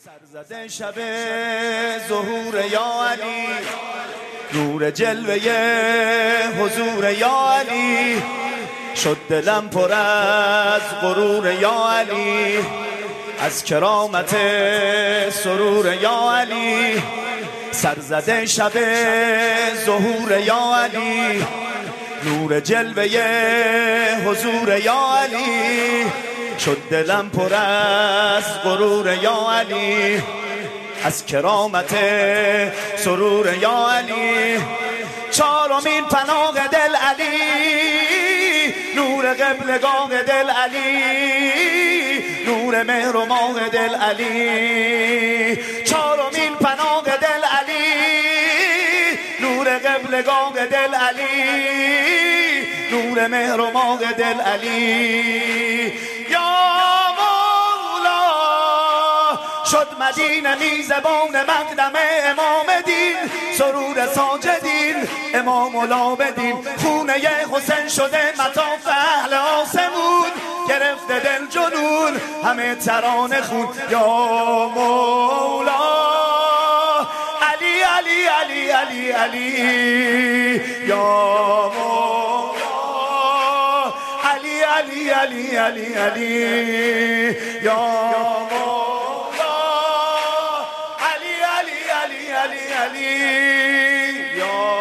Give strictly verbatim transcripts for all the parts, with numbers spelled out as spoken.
سرزده شب ظهور یا علی، نور جلوه حضور یا علی، شد دلم پر از غرور یا علی، از کرامت سرور یا علی. سرزده شب ظهور یا علی، نور جلوه حضور یا علی، شد دلم پر از غرور یا علی، از کرامت سرور یا علی. چارمین پناه دل علی، نور قبلگاه دل علی، نور مهر و ماه دل علی. چارمین پناه دل علی، نور قبلگاه دل علی، نور مهر و ماه دل علی. یا مولا شد مدینه میزبان مقدم امام دین، سرور ساجدین امام العابدین. خونه حسین شده مطاف اهل آسمون، گرفته دل جنون همه ترانه خون. یا مولا علی علی علی علی علی، یا مولا علی علی علی علی علی، یا مولا علی علی علی علی علی، یا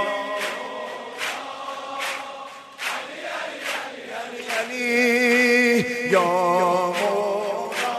علی، یا مولا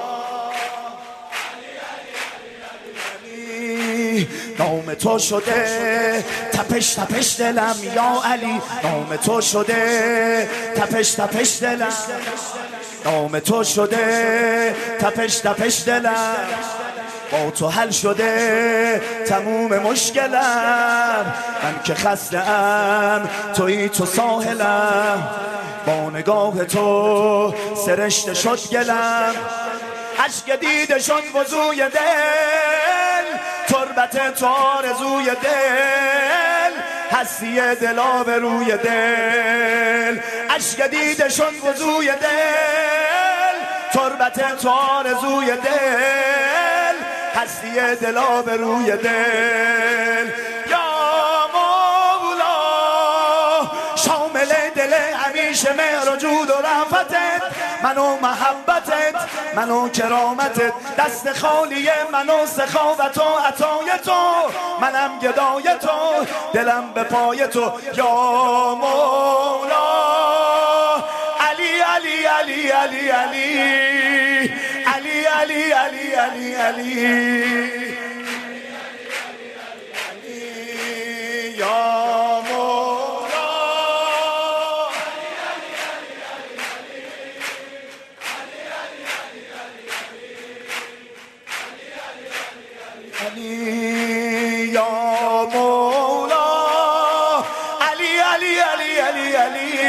علی. نام تو شده تپش تپش دلم یا علی، نام تو شده تپش تپش دلم، نام تو شده تپش تپش دلم. با تو حل شده تموم مشکلم، من که خسته‌ام تویی تو ساحلم. با نگاه تو سرشته شد گلم، اشک دیده شد وضوی دل، تربت تو آرزوی دل، هستی دل آبروی دل. اشک دیده شد وضوی دل، تربت تو آرزوی دل، هستی دل آبروی دل. یا مولا شامل دل همیشه مهر و جود و رحمتت، منو محبتت منو کرامتت، دست خالی منو سخاوت و عطای تو، منم گدای تو دلم به پای تو. یا مولا علی علی علی علی علی علی علی علی علی علی، یا علی، یا مولا علی علی علی علی علی.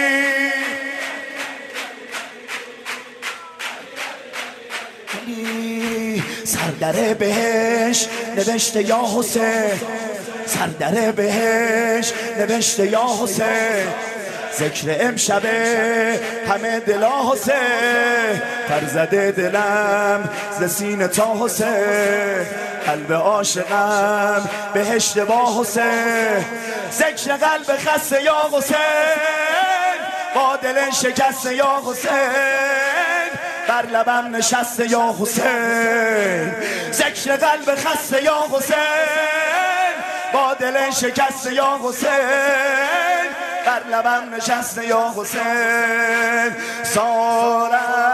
علی سردر بهش نوشته یا حسین، سردر بهش نوشته یا حسین. ذکر امشب همه دلا حسین، فرزده دلم ز سینه تا حسین. قلب عاشقم بهشت با حسین، ذکر قلب خسته یا حسین، با دل شکسته یا حسین، بر لبم نشسته یا حسین. ذکر قلب خسته یا حسین، با دل شکسته یا حسین، بر لبم نشسته یا حسین. سار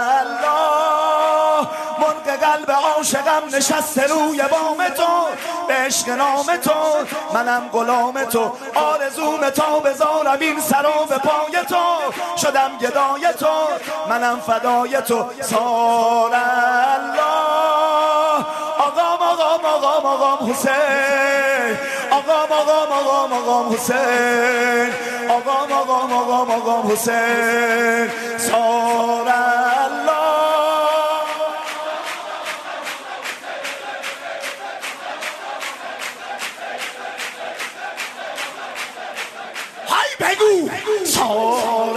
الله مرغ قلب عاشقم نشسته روی بام تو، به عشق نام تو منم غلام تو، آرزوم تا بذارم این سرا به پای تو، شدم گدای تو منم فدای تو. سار الله آقام آقام آقام آقام حسین، آقام آقام آقام آقام حسین، آقام آقام آقام آقام حسین. سار الله های بگو سار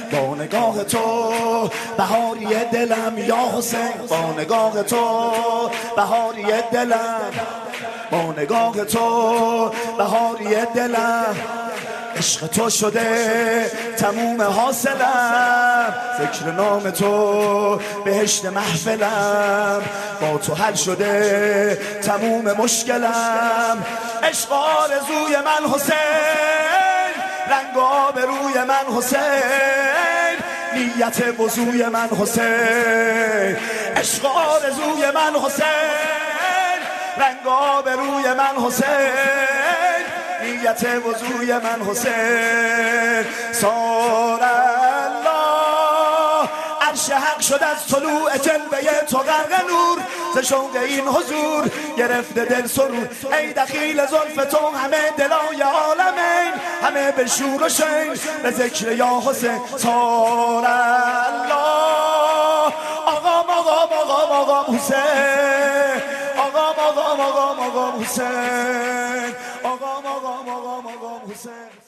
با نگاه تو بهاری دلم یا حسین، با نگاه تو بهاری دلم، با نگاه تو بهاری دلم، عشق تو شده تموم حاصلم، ذکر نام تو بهشت محفلم، با تو حل شده تموم مشکلم، عشق آرزوی من حسین، رنگ آبروی من حسین، نیت وضوی من حسین، عشق آرزوی من حسین، رنگ آبروی من حسین، نیت وضوی من حسین. سال الله عرش حق شد از طلوع جلوه تو غرق نور، ز شوق این حضور گرفته دل سرور، ای دخیل زلف تو همه دلای عالمین، همه به شور و شین به ذکر یا حسین. سال الله آقام آقام آقام آقام حسین، آقام آقام آقام آقام حسین، آقام آقام آقام آقام حسین.